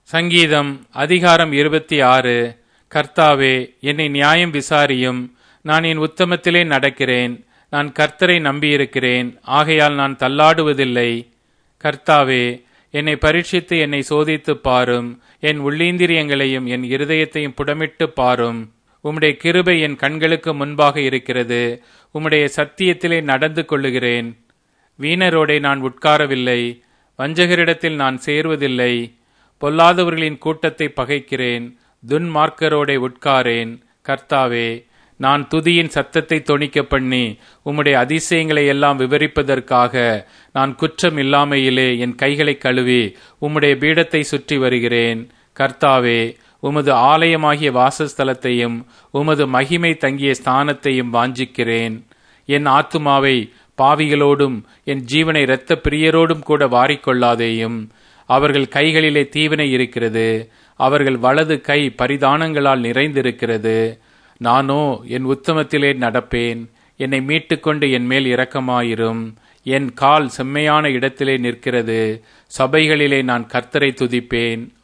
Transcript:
சங்கீதம் அதிகாரம் 26. கர்த்தாவே, என்னை நியாயம் விசாரியும். நான் என் உத்தமத்திலே நடக்கிறேன். நான் கர்த்தரை நம்பியிருக்கிறேன், ஆகையால் நான் தள்ளாடுவதில்லை. கர்த்தாவே, என்னை பரீட்சித்து என்னை சோதித்துப் பாரும். என் உள்ளீந்திரியங்களையும் என் இருதயத்தையும் புடமிட்டு பாரும். உம்முடைய கிருபை என் கண்களுக்கு முன்பாக இருக்கிறது. உம்முடைய சத்தியத்திலே நடந்து கொள்ளுகிறேன். வீணரோடே நான் உட்காரவில்லை, வஞ்சகரிடத்தில் நான் சேர்வதில்லை. பொல்லாதவர்களின் கூட்டத்தை பகைக்கிறேன், துன்மார்க்கரோடே உட்காரேன். கர்த்தாவே, நான் துதியின் சத்தத்தை தொனிக்க பண்ணி உம்முடைய அதிசயங்களை எல்லாம் விவரிப்பதற்காக நான் குற்றம் இல்லாமையிலே என் கைகளை கழுவி உம்முடைய பீடத்தை சுற்றி வருகிறேன். கர்த்தாவே, உமது ஆலயமாகிய வாசஸ்தலத்தையும் உமது மகிமை தங்கிய ஸ்தானத்தையும் வாஞ்சிக்கிறேன். என் ஆத்துமாவை பாவிகளோடும் என் ஜீவனை இரத்த பிரியரோடும் கூட வாரிக்கொள்ளாதேயும். அவர்கள் கைகளிலே தீவினை இருக்கிறது, அவர்கள் வலது கை பரிதானங்களால் நிறைந்திருக்கிறது. நானோ என் உத்தமத்திலே நடப்பேன். என்னை மீட்டுக்கொண்டு என் மேல் இரக்கமாயிரும். என் கால் செம்மையான இடத்திலே நிற்கிறது. சபைகளிலே நான் கர்த்தரை துதிப்பேன்.